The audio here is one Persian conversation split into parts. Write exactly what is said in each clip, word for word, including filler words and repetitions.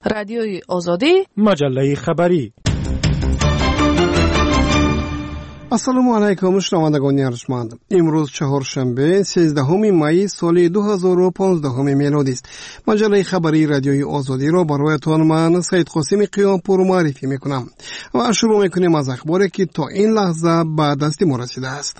رادیوی آزادی، مجله خبری. السلام علیکم شنوندگان ارجمند. امروز چهارشنبه سیزدهم می سال دو هزار و پانزده میلادی است. مجله خبری رادیوی آزادی را برایتان من سید قاسم قیامپور معرفی میکنم و شروع میکنیم از اخباری که تا این لحظه به دست ما رسیده است.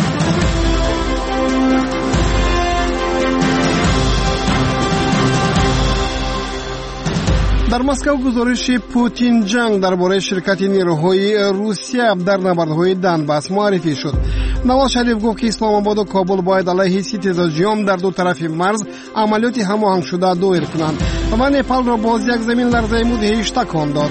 در مسکو گزارش پوتین جنگ درباره شرکت نیروهای روسیه در نبردهای دنباس معرفی شد. نواز شریف گفت که اسلام آباد و کابل باید علیه ستیزجویان در دو طرف مرز عملیات هماهنگ شده دایر کنند و نپال را باز یک زمین لرزه مدهش تکان داد.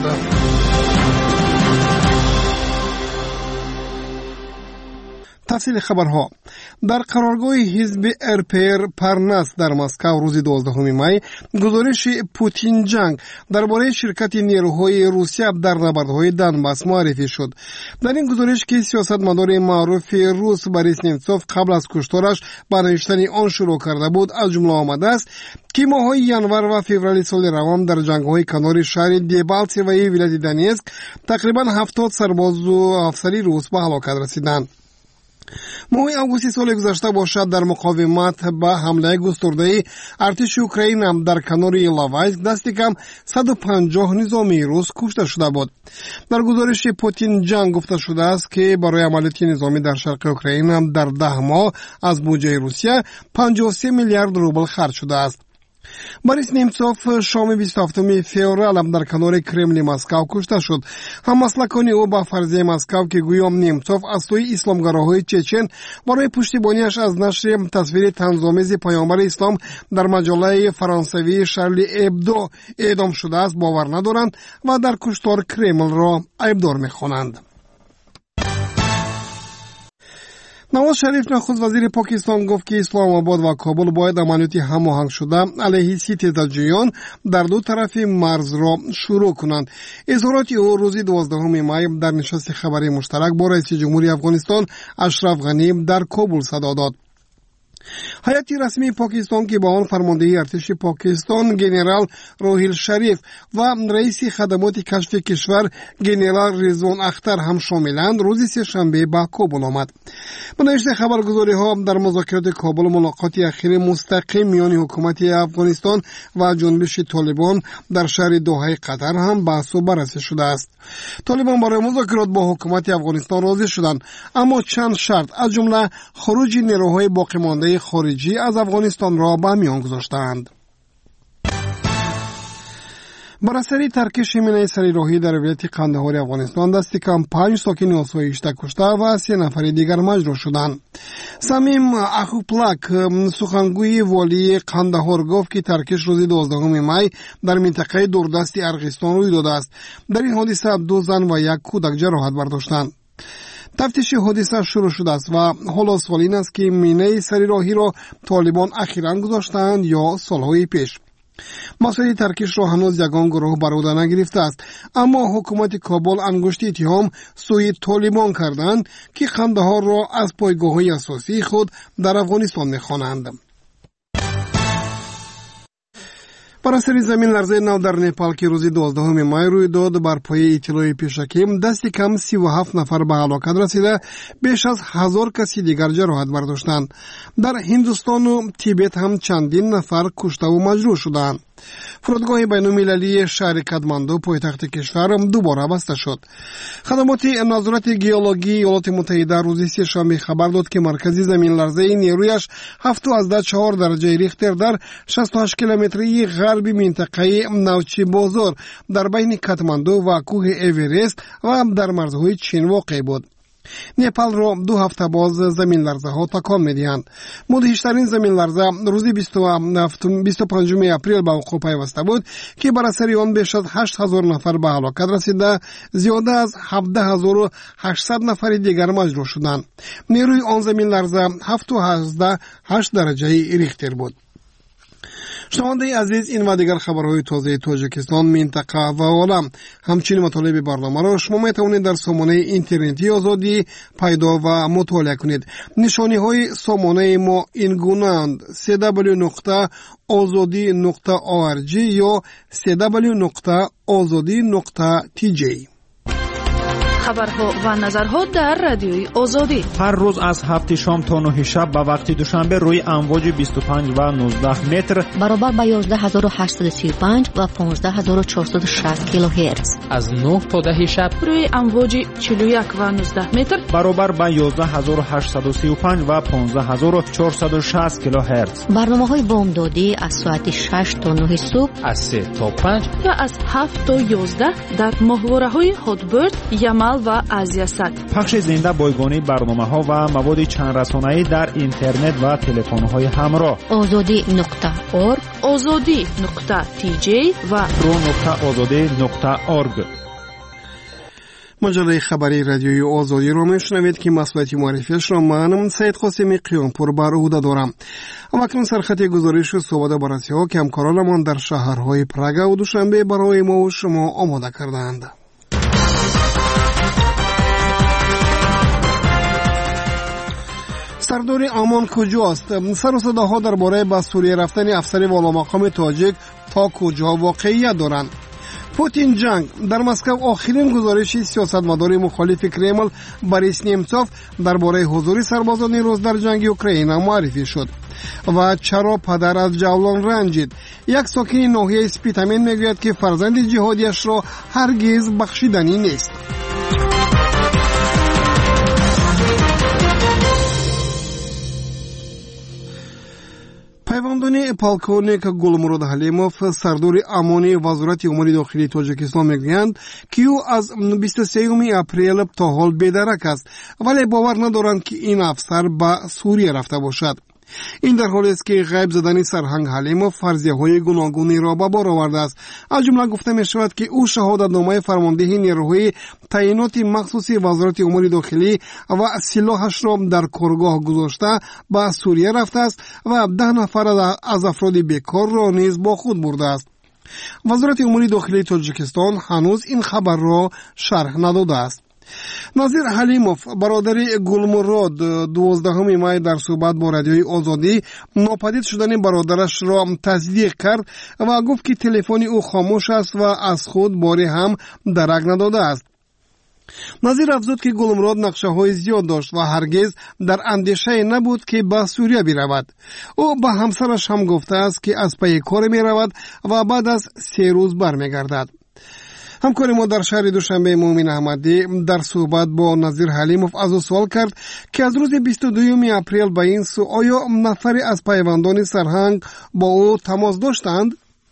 تفصیل خبرها. در قرارگاه حزب ارپیر پرنس در مسکو روز دوازدهم می گزارش پوتین جنگ درباره شرکت نیروهای روسیه در نبردهای دنباس معرفی شد. در این گزارش که سیاستمدار معروف روس بوریس نیمتسوف قبل از کشتارش به نوشتن آن شروع کرده بود از جمله آمده است که ماه‌های ینور و فوریه سال روان در جنگ‌های کنار شهر دیبالتسیوی ولایت دونیتسک تقریبا هفتاد سرباز و افسری روس به هلاکت رسیدند. ماه اوگوست سال گذشته باشد در مقاومت به حمله گسترده ارتش اوکراین در کنار ایلاوایسک دست کم صد و پنجاه نظامی روس کشته شده بود. در گزارش پوتین جنگ گفته شده است که برای عملیات نظامی در شرق اوکراین در ده ماه از بودجه روسیه پنجاه و سه میلیارد روبل خرج شده است. بوریس نیمتسوف شام بیست و هفتم فوریه در کنار کرمل مسکو کشته شد. هممسلکان او با فرضیه مسکو که گویا نیمتسوف از سوی اسلامگراهای چچن برای پشتیبانیش از نشر تصویر طنزآمیز پیامبر اسلام در مجله فرانسوی شارلی ابدو اعدام شده است باور ندارند و در کشتار کرمل را عیبدار می‌خوانند. نواز شریف نخست وزیر پاکستان گفت که اسلام آباد و کابل باید عملیات هماهنگ شده علیه ستیزجویان در دو طرف مرز را شروع کنند. اظهارات او روز دوازدهم می در نشست خبری مشترک با رئیس جمهوری افغانستان اشرف غنی در کابل صدا داد. هیئت رسمی پاکستان که با آن فرماندهی ارتش پاکستان گنرال روهیل شریف و رئیس خدمات کشف کشور گنرال رضوان اختر هم شاملند روز سه‌شنبه به کابل آمد. به نشر خبرگزاری ها در مذاکرات کابل ملاقات اخیر مستقیم میان حکومت افغانستان و جنبش طالبان در شهر دوحه قطر هم بحث و بررسی شده است. طالبان برای مذاکرات با حکومت افغانستان راضی شدند، اما چند شرط از جمله خروج نیروهای باقی مانده خارجی از افغانستان را به میان گذاشتند. بر اثر ترکش مینه سریراهی در ولایت قندهار افغانستان دست کم پنج ساکن آسایش کشته و سه نفر دیگر مجروح شدند. سمیم اخوپلاک سخنگوی والی قندهار گفت که ترکش روز دوازدهم می در منطقه دوردست ارغستان روی داده است. در این حادثه دو زن و یک کودک جراحت برداشتند. تفتیش حادثه شروع شده است و حالا سوال این است که مینه سریراهی را طالبان اخیراً گذاشتند یا سالهای پیش. مسئله ترکش را هنوز یگان گروه بر عهده نگرفته است، اما حکومت کابل انگشت اتهام سوی طالبان کردند که قندهار را از پایگاه‌های اساسی خود در افغانستان می‌خوانند. بر اثر زمین لرزه نو در نپال که روز دوازدهم می روی داد بر پایه اطلاع پیشکی دست کم سی و هفت نفر به هلاکت رسیده، بیش از هزار کسی دیگر جراحت برداشتند. در هندوستان و تیبت هم چندین نفر کشته و مجروح شدند. فرودگاه بین‌المللی شهر کادماندو پایتخت کشور دوباره بسته شد. خدمات نظارت گیولوژی ایالات متحده روز سه‌شنبه خبر داد که مرکز زمین لرزه نیرویش هفت و چهار درجه ریختر در شصت و هشت کیلومتری غربی منطقه نوچی بازار در بین کادماندو و کوه اورست و در مرزهای چین واقع بود. نپال را دو هفته باز زمین لرزه ها تکان می‌دهند. مدهشترین زمین لرزه روز بیست و پنجم اپریل به وقوع پیوسته بود که بر اثر آن بیش از هشت هزار نفر به هلاکت رسیده، زیاده از هفده هزار و هشتصد نفر دیگر مجروح شدند. نیروی آن زمین لرزه هفت و هشت درجه ریختر بود. شنونده عزیز، این و دیگر خبرهای تازه تاجیکستان، منطقه و عالم، همچنین مطالب برنامه را شما میتوانید در سامانه اینترنتی آزادی پیدا و مطالعه کنید. نشانی های سامانه ما این گونه‌اند: سی دبلیو نقطه آزادی نقطه او آر جی یا سی دبلیو نقطه آزادی نقطه تی جی. خبرها و نظرها در رادیوی آزادی هر روز از هفت شام تا نه شب به وقت دوشنبه روی امواج بیست و پنج و نوزده متر برابر با یازده هزار و هشتصد و سی و پنج و پانزده هزار و چهارصد و شصت کیلوهرتز از نه تا ده شب روی امواج چهل و یک و نوزده متر برابر با یازده هزار و هشتصد و سی و پنج و پانزده هزار و چهارصد و شصت کیلوهرتز. برنامه‌های بامدادی از ساعت شش تا نه صبح، از سه تا پنج و از هفت تا یازده در ماهواره‌های هاتبرد، یمل و آزیاسات. پخش زنده بایگانی برنامه‌ها و مواد چند رسانه‌ای در اینترنت و تلفن‌های همراه. آزادی نقطه اورگ، آزادی نقطه تی جی و رو نقطه آزادی نقطه اورگ. مجله خبری رادیوی آزادی را میشنوید که مسئولیت معرفیش را من سید قاسمی قیامپور بر عهده دارم. اکنون سرخط گزارش و صحبت بررسی‌ها که همکارانمان در شهرهای پراگ و دوشنبه برای ما و شما آماده کردند. سردار امان کجاست؟ سر و صداها درباره به سوریه رفتن افسر والا مقام تاجیک تا کجا واقعیت دارند؟ پوتین جنگ در مسکو. آخرین گزارش سیاستمدار مخالف کرمل بوریس نیمچوف درباره حضور سربازان روس در جنگ اوکراین معرفی شد. و چرا پدر از جولان رنجید؟ یک ساکن ناحیه اسپیتامین میگوید که فرزند جهادیش را هرگز بخشیدنی نیست. پیوندانی پالکونیک گلمرود حلیموف سردار امانی وزارت امور داخلی تاجیکستان میگویند که او از بیست و سوم اپریل تا حال بی‌درک است، ولی باور ندارند که این افسر به سوریه رفته باشد. این در حالی است که غیب زدن سرهنگ حلیموف فرضیه‌های گوناگونی را به بار آورده است. از جمله گفته می شود که او شهادتنامه فرماندهی نیروهای تعیینات مخصوصی وزارت امور داخلی و سلاحش را در کارگاه گذاشته به سوریه رفته است و ده نفر از افراد بیکار را نیز با خود برده است. وزارت امور داخلی تاجیکستان هنوز این خبر را شرح نداده است. نظیر حلیموف برادر گلمرود دوازدهم مای در صحبت با رادیوی آزادی ناپدید شدن برادرش را تصدیق کرد و گفت که تلفن او خاموش است و از خود باری هم درک نداده است. نظیر افزود که گلمرود نقشه های زیاد داشت و هرگز در اندیشه نبود که به سوریه برود. او به همسرش هم گفته است که از پی کار می رود و بعد از سه روز برمیگردد. همکار ما در شهر دوشنبه مومن احمدی در صحبت با نظیر حلیموف از او سوال کرد که از روز بیست و دوم اپریل به این سو آیا نفری از پیوندان سرهنگ با او تماس داشتند؟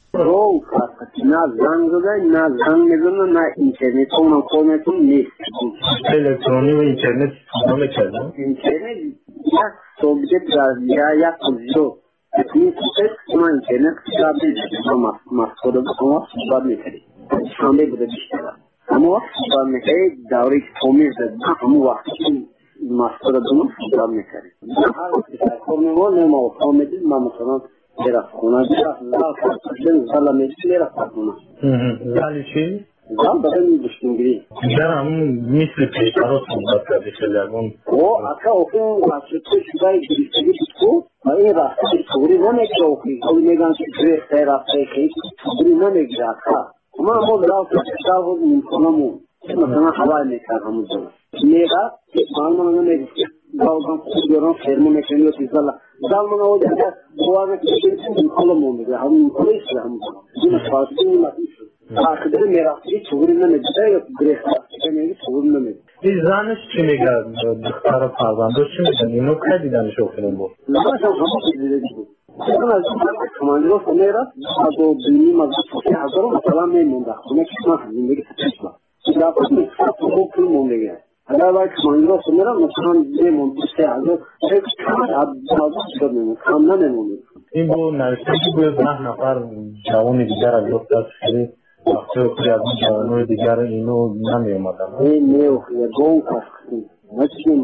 نه زنگ زده، نه زنگ میزنه، نه اینترنت اونم کاملتون نیست. الکترونی و اینترنت استفاده میکردم. اینترنت یک سوبجت یا یک کلزو اتنی سوپت اون اینترنت کتاب میده ما مفکوره بکنم صحبت میکردیم. شنبه بوده بیشتر اما صحبت میکردیم دوری که تومیر زد همون وقتی که مفکوره دونم صحبت میکردیم. هر وقتی سرکار میمون نما و کامدید ما مثلا برفت خونه برفت زال فرسدن زال میشتی برفت خونه زالی چی؟ زال بده میبشتیم گری در همون مثل پیکارا صحبت کرده شلگون او اکا اوکن واسه تو شدای گریستگی بودکو و این رفته توری نمیگه اوکی اوی میگن که گریسته رفته خیلی توری نمیگه اکا اما ما زال فرسدن بود میکنمون مثلا حوال میکرد همون زال میگه مالمانو نمیگه داوودان خوبیاران فرمه میکنی و تیزالا داوودان او دیگه بواره کشیدیم این کلا مومیده همون کلا ایسته همون کلا این فارسی نیمتی شد تاکدر میرافتی چوری نمیده یا گریخت که میگه چوری نمیده این زنش چی میگه دختر فرزندش چی میگه اینو که دیدنش اوکنم بود نماش هم همون دیده بود چون از این فرق کماندیرو خمیره از او بینیم از سوکی هزارو مثلا میمونده خونه که من زندگی تکشلا داپس میخواد تو کل مومیده اگر باید کماندیرو خمیره مثلا میمون دوسته هزار یک کمر عبدالعزیز شد میمون کم نمیمونه این با نوشته که باید ده نفر جوان دیگر از یفت از خیلی وقتی اکری از این جوانوی دیگر اینو نمی اومدن این نیو خیلی گون کشکیم نچیم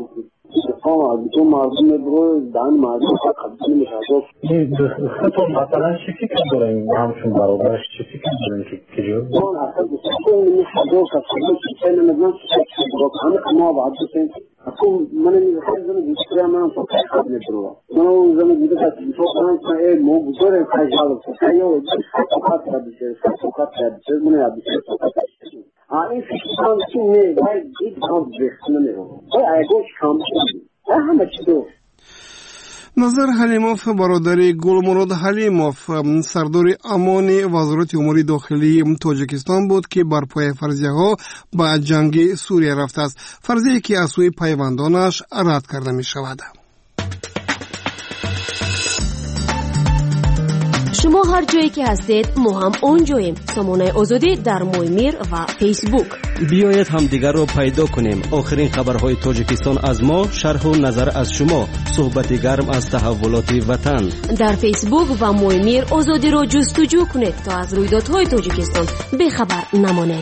ها تو مردم برو دان مردم قبول میشه. این خطر مثلا چی فکر دارین همشون برابرش چی فکر دارین که کجا؟ اون اصلا اون میخواد که چه نمیدونم چه برو همه ما بعد بسیم. اصلا من میخوام زمین دیگه من تو قبول نمی‌کنم. من اون زمین دیگه تا تو کنم که مو بزرگ کاجال سایو فقط بده فقط بده من یادم این فکران چی نه باید دید هم بخونه رو باید اگوش کام شدی همه چی دو نظر حلیموف برادر گلمراد حلیموف سردار امان وزارت امور داخلی تاجیکستان بود که بر پای فرضیه ها به جنگ سوریه رفته است، فرضیه‌ای که از سوی پیوندانش رد کرده می شود. شما هر جایی که هستید ما هم اونجاییم. سامانه آزادی در مویمیر و فیسبوک. بیایید همدیگر رو پیدا کنیم. آخرین خبرهای تاجیکستان از ما، شرح و نظر از شما، صحبت گرم از تحولات وطن. در فیسبوک و مویمیر آزادی رو جستجو کنید تا از رویدادهای تاجیکستان بخبر نمانید.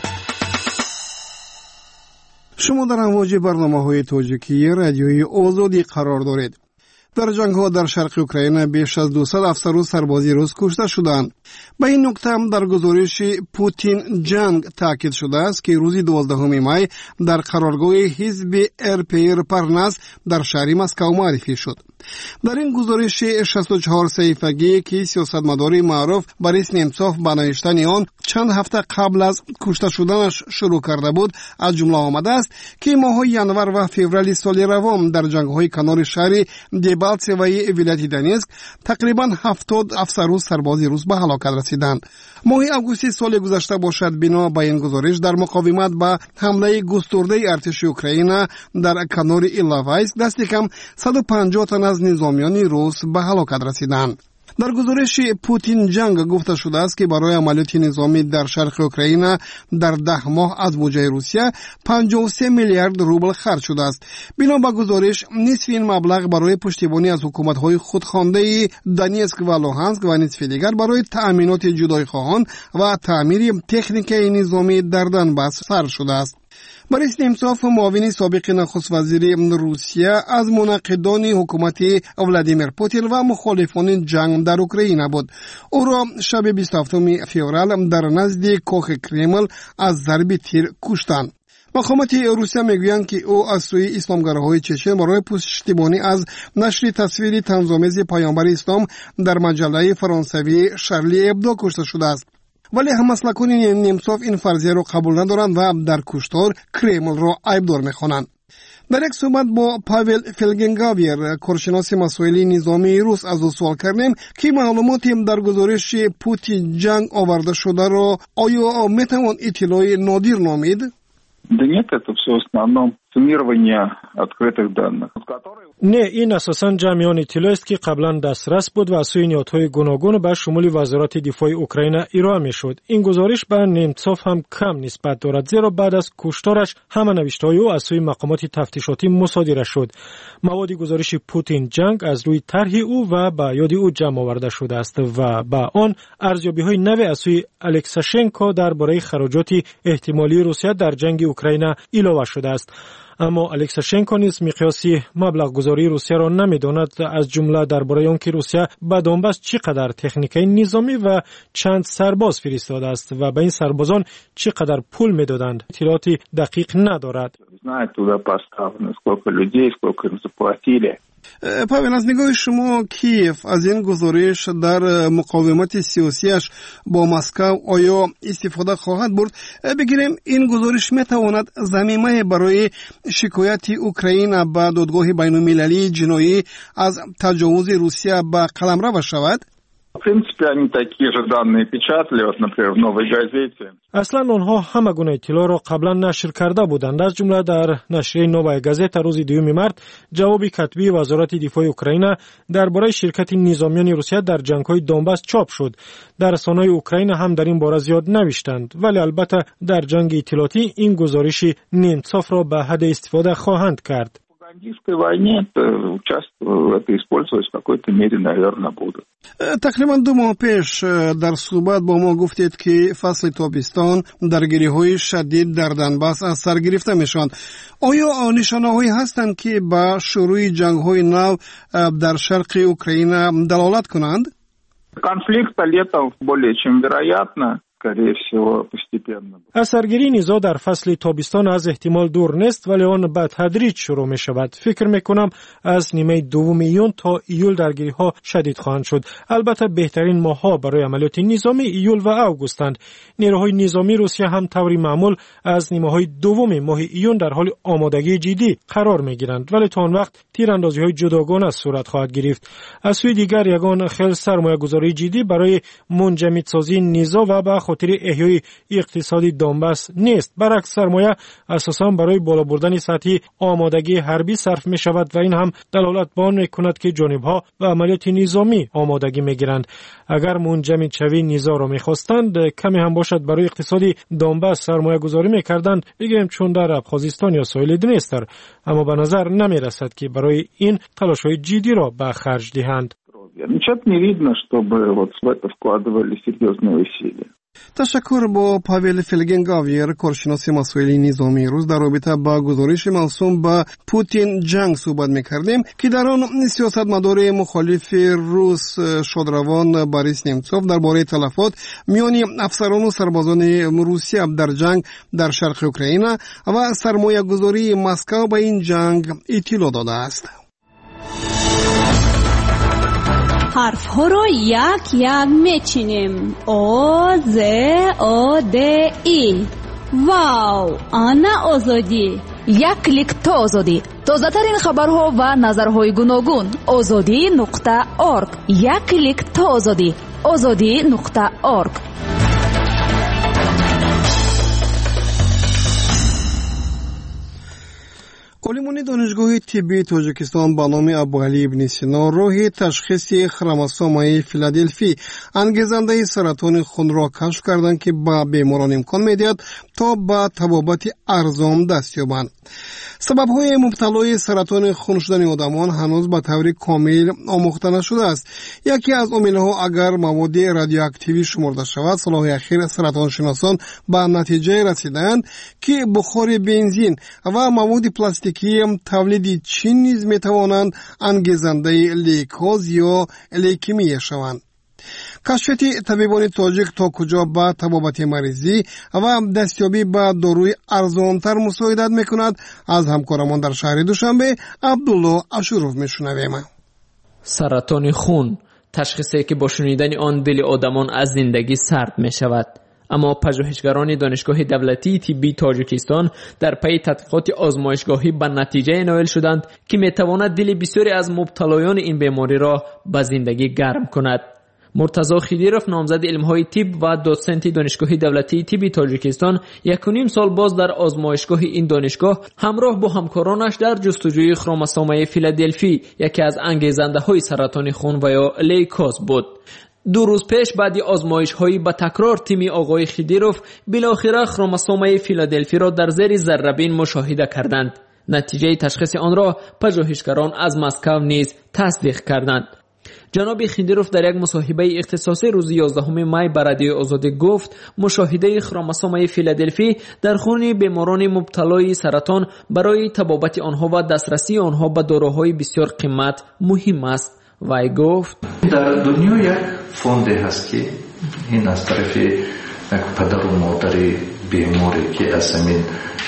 شما در امواج برنامه‌های تاجیکی رادیوی آزادی قرار دارید. در جنگ‌ها در شرق اوکراین بیش از دویست افسر و سربازی روس کشته شدند. به این نکته هم در گزارش پوتین جنگ تاکید شده است که روز دوازدهم می در قرارگاه حزب ارپیر پرناس در شهر مسکو معرفی شد. در این گزارش شصت و چهار صفحه‌ای که سیاستمدار معروف بوریس نمتسوف با نوشتن آن چند هفته قبل از کشته شدنش شروع کرده بود از جمله آمده است که ماه ینور و فوریه سال روان در جنگ‌های کنار شهر دبالتسوی ولایت دونیتسک تقریبا هفتاد افسر و سرباز روس به هلاکت رسیدند. ماه آگوست سال گذشته باشد بنا به این گزارش در مقاومت به حمله گسترده ارتش اوکراین در کنار ایلاوایسک دست کم صد و پنجاه تن از نظامیان روس به هلاکت رسیدند. در گزارش پوتین جنگ گفته شده است که برای عملیات نظامی در شرق اوکراین در ده ماه از بودجه روسیه پنجاه و سه میلیارد روبل خرج شده است. بنا به گزارش نصف این مبلغ برای پشتیبانی از حکومت‌های خودخوانده دونیتسک و لوهانسک و نصف دیگر برای تأمینات جدایخواهان و تعمیر تکنیک نظامی در دونباس صرف شده است. بوریس نمتسوف معاون سابق نخست وزیر روسیه از مناقضان حکومت ولادیمیر پوتین و مخالفان جنگ در اوکراین بود. او را شب بیست و هفتم فوریه در نزد کاخ کرمل از ضرب تیر کشتند. مقامات روسیه میگویند که او از سوی اسلامگراهای چچن برای پشتیبانی از نشر تصویر طنزآمیز پیامبر اسلام در مجله فرانسوی شارلی ابدو کشته شده است. ولی هم‌مسلکان نمتسوف این فرضیه را قبول ندارند و در کشتار کرمل را عیبدار می‌خوانند. در یک صحبت با پاول فلگنگاویر کارشناس مسائل نظامی روس از او سوال کردیم که معلوماتی در گزارش پوتین جنگ آورده شده را آیا میتوان اطلاع نادر نامید؟ Да нет, это все в основном суммирование открытых данных. نه، این اساساً جمعیان اطلاعی است که قبلا دسترس بود و از سوی نهادهای گوناگون به شمول وزارت دفاع اوکراین ارائه میشد. این گزارش به نمتسوف هم کم نسبت دارد، زیرا بعد از کشتارش همه نوشته‌های او از سوی مقامات تفتیشاتی مصادره شد. مواد گزارش پوتین جنگ از روی طرح او و به یاد او جمع آورده شده است و با آن ارزیابی‌های نو از سوی الکساشنکو درباره خراجات احتمالی روسیه در جنگ اوکراین علاوه شده است. اما الکساشنکو نیز مقیاسی مبلغ گذاری روسیه را نمیداند، از جمله درباره آنکه روسیه به دونباس چقدر تکنیکای نظامی و چند سرباز فرستاده است و به این سربازان چقدر پول میدادند اطلاعاتی دقیق ندارد. پاول، از نگاه شما کیف از این گزارش در مقاومت سیاسیش با مسکو آیا استفاده خواهد برد؟ بگیریم این گزارش میتواند زمینه برای شکایت اوکراین به دادگاه بین المللی جنایی از تجاوز روسیه به قلمرو شود؟ В принципе, они такие же данные печатали, вот, например, в «Новой газете». اصلا آنها همه گونه اطلاع را قبلا نشر کرده بودند. از جمله در نشریه نووای گازت روز دوم مارس جواب کتبی وزارت دفاع اوکراین درباره شرکت نظامیان روسیه در جنگ‌های دونباس چاپ شد. در رسانه‌های اوکراین هم در این باره زیاد نوشتند، ولی البته در جنگ اطلاعاتی این گزارش نمتسوف را به حد استفاده خواهند کرد. пропагандистской войне, то участвовать, это использовать в какой-то мере, наверное, будут. تقریبا دو ماه پیش در صحبت با ما گفتید که فصل تابستان درگیری‌های شدید در دنباس از سر گرفته میشوند. آیا نشانه‌هایی هستند که به شروع جنگ‌های نو در شرق اوکراین دلالت کنند؟ Конфликт летом более чем вероятно. скорее всего, постепенно. اثرگیری نیزا در فصل تابستان از احتمال دور نیست، ولی آن به تدریج شروع می شود. فکر می کنم از نیمه دوم ایون تا ایول درگیری ها شدید خواهند شد. البته بهترین ماه ها برای عملیات نظامی ایول و اوگوستند. نیروهای نظامی روسیه هم طوری معمول از نیمه های دوم ماه ایون در حال آمادگی جدی قرار می گیرند، ولی تا آن وقت تیراندازی های جداگانه صورت خواهد گرفت. از سوی دیگر یگان خیلی سرمایه گذاری جدی برای منجمد سازی نیزا و به خاطر احیای اقتصادی دونباس نیست. برعکس سرمایه اساساً برای بالا بردن سطح آمادگی حربی صرف می شود و این هم دلالت بر آن می کند که جانبها و عملیات نظامی آمادگی می گیرند. اگر منجمد شوی نیزا را می خواستند کمی هم باشد برای اقتصادی دونباس سرمایه گذاری می کردند، بگیم چون در ابخازستان یا ساحل دنیستر، اما به نظر نمی رسد که برای این تلاش های جدی را به خرج دهند. Ничего не видно, чтобы вот в это вкладывали серьезные усилия. تشکر. با پاول فلگنگاویر، کارشناس مسائل نظامی روس، در رابطه با گزارش موسوم به پوتین جنگ صحبت می‌کردیم که در آن سیاستمدار مخالف روس شادروان بوریس نمتسوف درباره تلفات میان افسران و سربازان روسیه در جنگ در شرق اوکراین و سرمایه‌گذاری مسکو به این جنگ اطلاع داده است. حرف ها رو یک یک میچینیم. او ز او د ای. واو، آنا آزادی. یک کلیک تا آزادی. تازه ترین خبرها و نظرهای گوناگون. آزادی نقطه اورگ. یک کلیک تا آزادی. آزادی نقطه اورگ. عالمان دانشگاه طبی تاجیکستان به نام ابوعلی ابن سینا راه تشخیص خروموسوم فیلادلفی انگیزنده سرطان خون را کشف کردند که به بیماران امکان می‌دهد تا به طبابت ارزان دست یابند. سبب‌های مبتلای سرطان خون شدن آدمان هنوز به طور کامل آموخته نشده است. یکی از عامل‌ها اگر مواد رادیواکتیوی شمرده شود، سال اخیر سرطان شناسان به نتیجه رسیدند که بخار بنزین و مواد پلاستیکی تولید چین نیز می‌توانند انگیزنده لیکوز یا لیکمی شوند. کشفیت طبیبان تاجیک تا کجا به طبابت مریضی و دستیابی به داروی ارزانتر مساعدت میکند از همکارمان در شهر دوشنبه عبدالله اشوروف میشنویم. سرطان خون تشخیصی که با شنیدن آن دل آدمان از زندگی سرد می شود. اما پژوهشگران دانشگاه دولتی طبی تاجیکستان در پی تحقیقات آزمایشگاهی به نتیجه نائل شدند که می تواند دل بسیاری از مبتلایان این بیماری را به زندگی گرم کند. مرتضی خیدیروف، نامزد علم‌های طب و دوسنت دانشگاه دولتی طب تاجیکستان، یک و نیم سال باز در آزمایشگاه این دانشگاه همراه با همکارانش در جستجوی خروموسوم فیلادلفی، یکی از انگیزنده‌های سرطان خون و یا لیکوز بود. دو روز پیش بعد آزمایش‌های با تکرار تیم آقای خیدیروف بالاخره خروموسوم فیلادلفی را در زیر ذره‌بین مشاهده کردند. نتیجه تشخیص آن را پژوهشگران از مسکو نیز تصدیق کردند. جناب خیدیروف در یک مصاحبه اختصاصی روز یازدهم می به رادیو آزادی گفت مشاهده خروموسوم فیلادلفی در خون بیماران مبتلای سرطان برای طبابت آنها و دسترسی آنها به داروهای بسیار قیمت مهم است. وی گفت در دنیا یک فوند هست که این از طرف یک پدر و مادر بیماری که از همین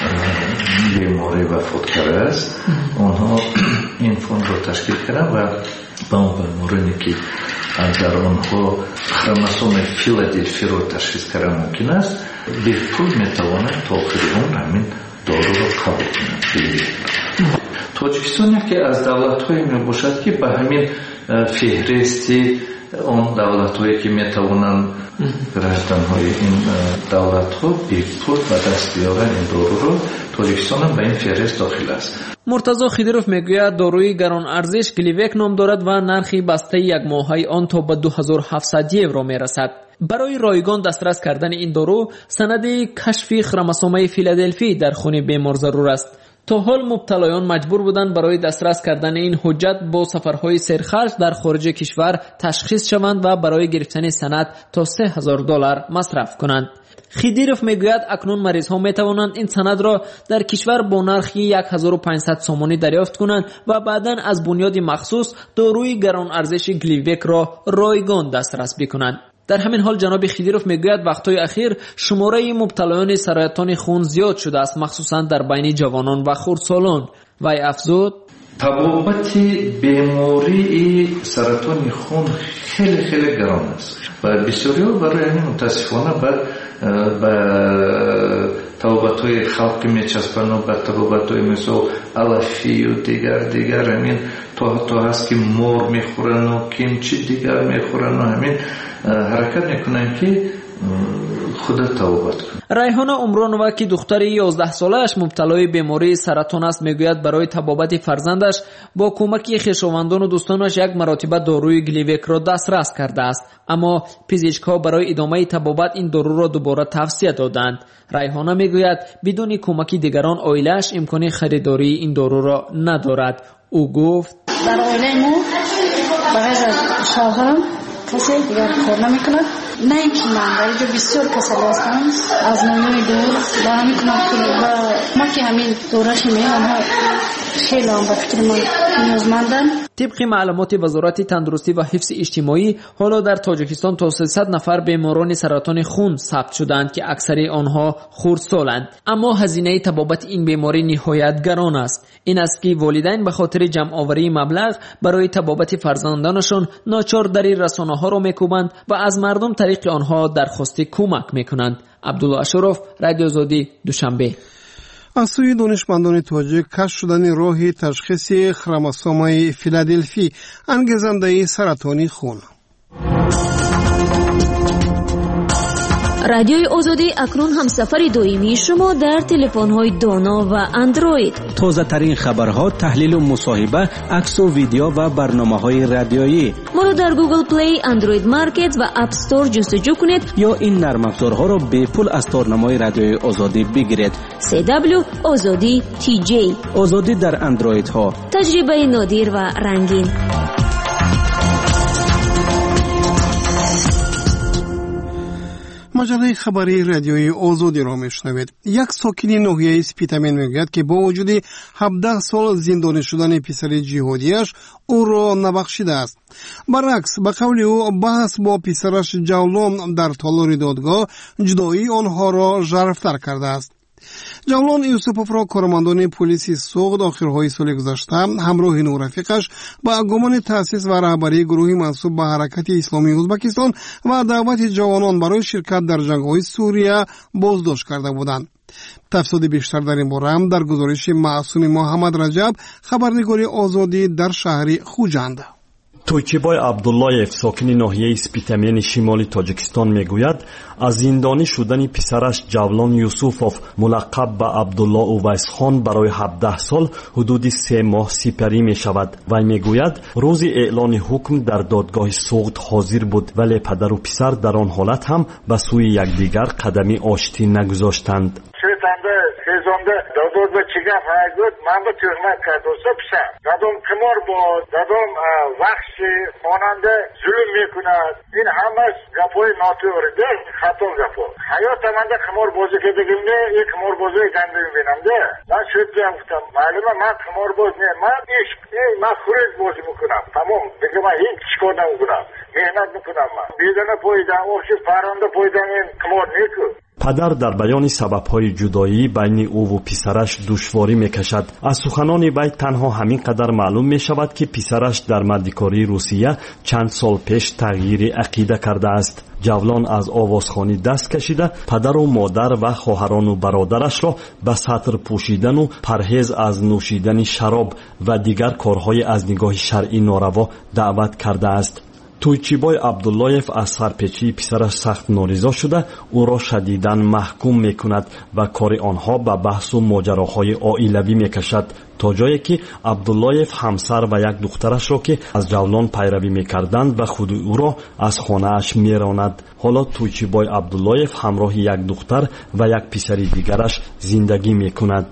بیماری وفات کرده است، آنها این فوند را تشکیل کردن و با اون بیمارانی که در آنها خروموسوم فیلادلفی را تشخیص کردن ممکن است، به پول میتوانند تا آخر عمر همین دارو را قبول کنند. تاجیکستان یکی از دولت‌هایی میباشد که به همین فهرستی اون دولت‌هایی که میتوانند گردن‌های این دولت‌ها به پول به دست بیارن این دارو را، تاجیکستان هم به این فهرست داخل است. مرتضی خیدیروف میگوید داروی گران ارزش گلیوک نام دارد و نرخ بسته یک ماهی آن تا به دو هزار و هفتصد یورو میرسد. برای رایگان دسترس کردن این دارو سند کشف خروموسوم فیلادلفی در خون بیمار ضرور است. تا حال مبتلایان مجبور بودند برای دسترس کردن این حجت با سفرهای سرخرج در خارج کشور تشخیص شوند و برای گرفتن سند تا سه هزار دلار مصرف کنند. خیدیروف میگوید اکنون مریض ها می توانند این سند را در کشور با نرخ یک هزار و پانصد سومانی دریافت کنند و بعداً از بنیاد مخصوص داروی گران ارزش گلیویک را رایگان دسترس بکنند. در همین حال جناب خیدیروف میگوید وقتهای اخیر شماره مبتلایان سرطان خون زیاد شده است، مخصوصا در بین جوانان و خردسالان. وی افزود تبابت بیماری سرطان خون خیلی خیلی گران است و بسیاری ها برای همین متاسفانه بر تبابت های خلقی میچسبن و بر تبابت های مثل علفی و دیگر دیگر همین تا حتی هست که مور میخورن و کیمچی دیگر میخورن و همین حرکت میکنن که خود توبت کنه. ریحانه عمرانова که دختر یازده ساله‌اش مبتلای بیماری سرطان است میگوید برای تبابت فرزندش با کمک خویشاوندان و دوستانش یک مرتبه داروی گلیویک را دسترس کرده است، اما پزشک‌ها برای ادامه تبابت این دارو را دوباره توصیه دادند. ریحانه میگوید بدون کمک دیگران عائله‌اش امکان خریداری این دارو را ندارد. او گفت در عائله ما بغیر از شوهرم کسی دیگر کار نمی‌کند. نه اینکه من در اینجا بسیار کسل هستم از نمونه دور و همین کنم و ما که همین دورش میام خیلی هم به فکر من نیازمندن. طبق معلومات وزارت تندرستی و حفظ اجتماعی حالا در تاجیکستان تا سیصد نفر بیماران سرطان خون ثبت شدند که اکثر آنها خردسالند، اما هزینه تبابت این بیماری نهایت گران است. این است که والدین به خاطر جمع آوری مبلغ برای تبابت فرزندانشان ناچار در رسانه‌ها را میکوبند و از مردم طریق آنها درخواست کمک میکنند. عبدالله اشرف، رادیو آزادی، دوشنبه. از سوی دانشمندان تاجیک کشف شدن راه تشخیص خروموسوم فیلادلفی انگیزنده سرطان خون. رادیوی آزادی اکنون همسفر دائمی شما در تلفن‌های دانا و اندروید. تازه ترین خبرها، تحلیل و مصاحبه، عکس و ویدیو و برنامه‌های رادیویی. ما را در گوگل پلی، اندروید مارکت و اپ استور جستجو کنید یا این نرم افزارها را به پول از تارنمای رادیوی آزادی بگیرید. سی دبلیو آزادی تی جی. آزادی در اندروید ها. تجربه نادر و رنگین. مجله خبری رادیوی آزادی را میشنوید. یک ساکن ناحیه اسپیتامین میگوید که با وجود هفده سال زندانی شدن پسر جهادیش او را نبخشیده است. برعکس به قول او بحث با پسرش جولان در تالار دادگاه جدایی آنها را ژرفتر کرده است. جولان یوسفوف را کارمندان پلیس سوخت آخرهای سال گذشته همراه نو رفیقش با گمان تأسیس و رهبری گروهی منسوب به حرکت اسلامی ازبکستان و دعوت جوانان برای شرکت در جنگ‌های سوریه بازداشت کرده بودند. تفصیل بیشتر در این باره هم در گزارش معصوم محمد رجب، خبرنگار آزادی در شهر خوجند. تویچیبای عبداللایف ساکن ناحیه اسپیتامین شمالی تاجیکستان میگوید از زندانی شدن پسرش جولان یوسفوف ملقب به عبدالله اویس خان برای هفده سال حدود سه ماه سپری می شود. و میگوید روز اعلان حکم در دادگاه سوخت حاضر بود، ولی پدر و پسر در آن حالت هم به سوی یکدیگر قدمی آشتی نگذاشتند. خیزانده دادود به چی گفت های گود من به تهمت کرد و سبسن دادم کمار با دادم وحشی خواننده ظلم میکند. این همه گفای ناتوری ده خطا گفا حیات من ده کمار بازی که بگیم نه یک کمار بازی گنده میبینم ده من شد جمع گفتم معلومه من کمار باز نه من عشق من خورید بازی میکنم تمام دیگه من هیچ چیکار نمیکنم مهنت میکنم من بیدن پایدن ارشید پرنده پایدن این کمار نیکو. پدر در بیان سبب‌های جدایی بین او و پسرش دشواری می‌کشد. از سخنان وی تنها همین قدر معلوم می‌شود که پسرش در مردکاری روسیه چند سال پیش تغییر عقیده کرده است. جولان از آوازخوانی دست کشیده پدر و مادر و خواهران و برادرش را به سطر پوشیدن و پرهیز از نوشیدن شراب و دیگر کارهای از نگاه شرعی ناروا دعوت کرده است. تویچیبای عبداللایف از سرپیچی پسرش سخت نارضا شده او را شدیداً محکوم میکند و کار آنها به بحث و ماجراهای عائلوی میکشد، تا جایی که عبداللایف همسر و یک دخترش را که از جولان پیروی میکردند و خود او را از خانه اش میراند. حالا تویچیبای عبداللایف همراه یک دختر و یک پسر دیگرش زندگی میکند.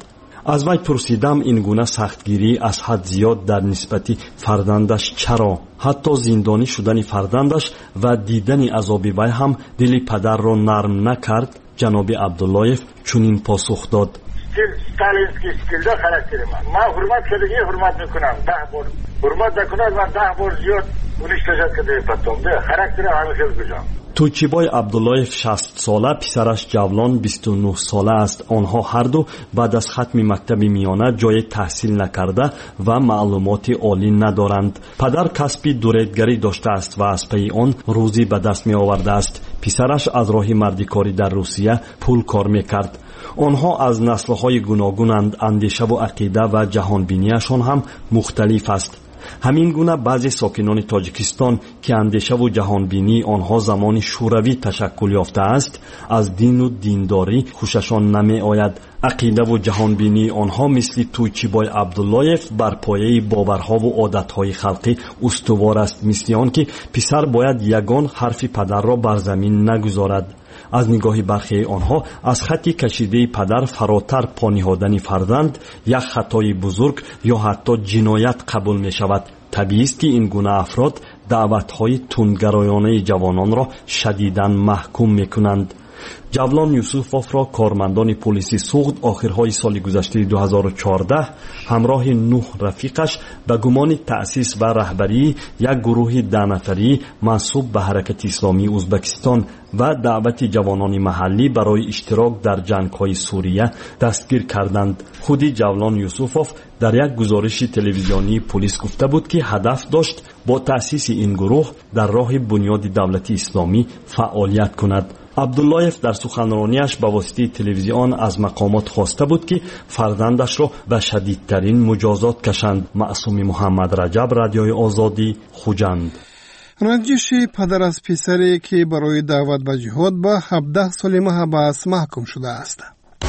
аз вай пурсидам ин гуна сахтгирӣ аз ҳад зиёд дар нисбати фарзандаш чаро, ҳатто зиндонӣ шудани фарзандаш ва дидани азоби вай ҳам дили падарро нарм накард. ҷаноби Абдуллоев чунин посух дод: сталинский стилда характери ман. Ман ҳурмат кардагӣ ҳурмат мекунам. даҳ бор ҳурмат накунад, ман даҳ бор зиёд уничтожат кардаи потом. Да, характери ҳамеша гузам. Тӯйчибой Абдуллоев шаст сола, писараш Ҷавлон бисту нӯҳ сола аст. онҳо ҳарду баъд аз хатми мактаби миёна ҷои таҳсил накарда ва маълумоти олӣ надоранд. Падар касби дуредгарӣ доштааст ва аз паи он рӯзӣ ба даст меовардааст. писараш аз роҳи мардикорӣ дар Русия пул кор мекард. онҳо аз наслҳои гуногунанд. андешаву ақида ва ҷаҳонбинияшон ҳам мухталиф аст. ҳамин гуна баъзе сокинони Тоҷикистон ки андешаву ҷаҳонбинии онҳо замони шӯравӣ ташаккул ёфтааст, аз дину диндорӣ хушашон намеояд. ақидаву ҷаҳонбинии онҳо мисли Тӯйчибой Абдуллоев бар пояи боварҳову одатҳои халқӣ устувор аст, мисли он ки писар бояд ягон ҳарфи падарро бар замин нагузорад. аз нигоҳи бархеи онҳо аз хати кашидаи падар фаротар по ниҳодани фарзанд як хатои бузург ё ҳатто ҷиноят қабул мешавад. табиист ки ин гуна афрод даъватҳои тундгароёнаи ҷавононро шадидан маҳкум мекунанд. ҷавлон Юсуфовро кормандони полиси Суғд охирҳои соли гузаштаи ду ҳазору чордаҳ ҳамроҳи нӯҳ рафиқаш ба гумони таъсис ва раҳбарии як гурӯҳи даҳнафарии мансуб ба ҳаракати исломии Узбекистон ва даъвати ҷавонони маҳаллӣ барои иштирок дар ҷангҳои Сурия дастгир карданд. худи Ҷавлон Юсуфов дар як гузориши телевизионии полис гуфта буд ки ҳадаф дошт бо таъсиси ин гурӯҳ дар роҳи бунёди давлати исломӣ фаъолият кунад. Абдуллоев дар суханронияш ба воситаи телевизион аз мақомот хоста буд ки фарзандашро ба шадидтарин муҷозот кашанд. Маъсуми Муҳаммад Раҷаб, Радиои Озодӣ, Хуҷанд. ранҷиши падар аз писаре ки барои даъват ба ҷиҳод ба ҳабдаҳ соли маҳбас маҳкум шудааст.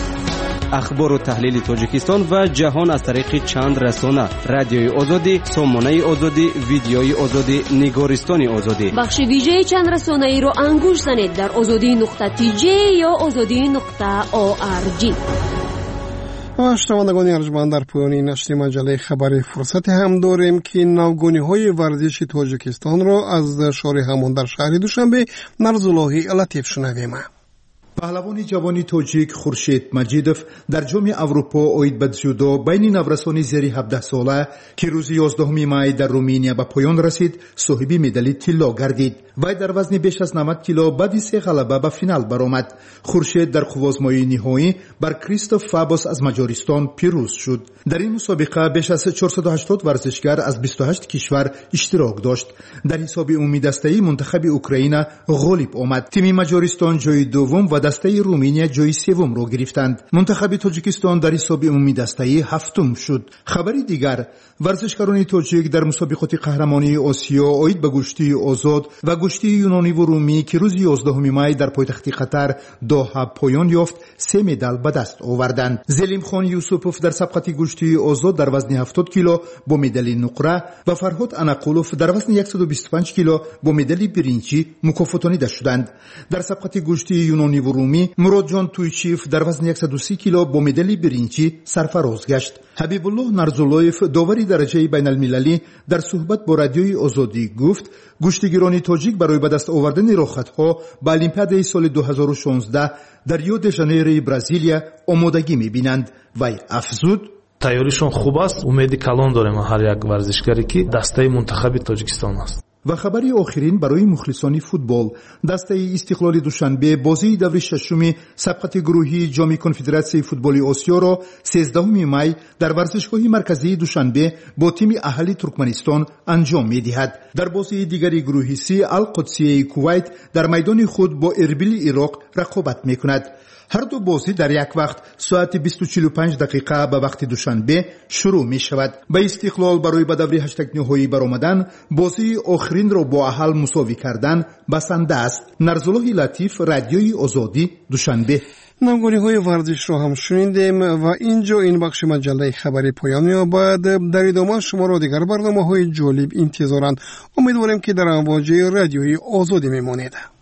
ахбору таҳлили Тоҷикистон ва ҷаҳон аз тариқи чанд расона: Радиои Озодӣ, Сомонаи Озодӣ, Видеои Озодӣ, Нигористони Озодӣ. бахши вижеи чанд расонаиро ангуш занед дар озодӣ нуқта ти ҷе ё озодӣ нуқта о ар ҷи. ва шунавандагони арҷманд, дар поёни нашри маҷалаи хабари фурсате ҳам дорем ки навгониҳои варзиши Тоҷикистонро аз шори ҳамон дар шаҳри Душанбе Нарзуллоҳи Латиф шунавем. паҳлавони ҷавони тоҷик Хуршед Маҷидов дар ҷоми Аврупо оид ба дзюдо байни наврасони зери ҳабдаҳ сола ки рӯзи ёздаҳуми май дар Руминия ба поён расид, соҳиби медали тилло гардид. вай дар вазни беш аз навад кило баъди се ғалаба ба финал баромад. Хуршед дар қувозмоии ниҳоӣ бар Кристоф Фабос аз Маҷористон пирӯз шуд. дар ин мусобиқа беш аз чорсаду ҳаштод варзишгар аз бисту ҳашт кишвар иштирок дошт. дар ҳисоби умумидастаӣ мунтахаби Украина ғолиб омад. тими Маҷористон ҷои дуввум ва дастаи Руминия ҷои севумро гирифтанд. мунтахаби Тоҷикистон дар ҳисоби умумидастаӣ ҳафтум шуд. хабари дигар: варзишгарони тоҷик дар мусобиқоти қаҳрамонии Осиё оид ба гӯштии озод ва гӯштии юнониву румӣ ки рӯзи ёздаҳуми май дар пойтахти Қатар Доҳа поён ёфт, се медал ба даст оварданд. Зелимхон Юсупов дар сабқати гӯштии озод дар вазни ҳафтод кило бо медали нуқра ва Фарҳод Анақулов дар вазни яксаду бисту панҷ кило бо медали биринҷӣ мукофотонида шуданд. дар сабқати гӯштии юнониву румӣ Муродҷон Тӯйчиев дар вазни яксаду си кило бо медали биринҷӣ сарфароз гашт. ҳабибуллоҳ Нарзуллоев, довари дараҷаи байналмилалӣ, дар суҳбат бо Радиои Озодӣ гуфт гӯштигирони тоҷик барои ба даст овардани рохатҳо ба Олимпиадаи соли ду ҳазору шонздаҳ дар Рио де Жанейрои Бразилия омодагӣ мебинанд. вай афзуд: тайёришон хуб аст. умеди калон дорем ҳар як варзишгаре ки дастаи мунтахаби Тоҷикистон аст. ва хабари охирин барои мухлисони футбол: дастаи Истиқлоли Душанбе бозии даври шашуми сабқати гурӯҳии ҷоми Конфедератсияи футболи Осиёро сездаҳуми май дар варзишгоҳи марказии Душанбе бо тими аҳли Туркманистон анҷом медиҳад. дар бозии дигари гурӯҳи Си Ал-Қудсияи Кувайт дар майдони худ бо Эрбили Ироқ рақобат мекунад. ҳар ду бозӣ дар як вақт соати бисту чилу панҷ дақиқа ба вақти Душанбе шурӯъ мешавад. ба Истиқлол барои ба даври ҳаштагниҳоӣ баромадан, бозии охиринро бо аҳл мусовӣ кардан басанда аст. Нарзуллоҳи Латиф, Радиои Озодӣ, Душанбе. навгониҳои варзишро ҳам шунидем ва ин ҷо ин бахши маҷалаи хабари поён меёбад. дар идома шуморо дигар барномаҳои ҷолиб интизоранд. умедворем ки дар амвоҷи Радиои Озодӣ мемонед.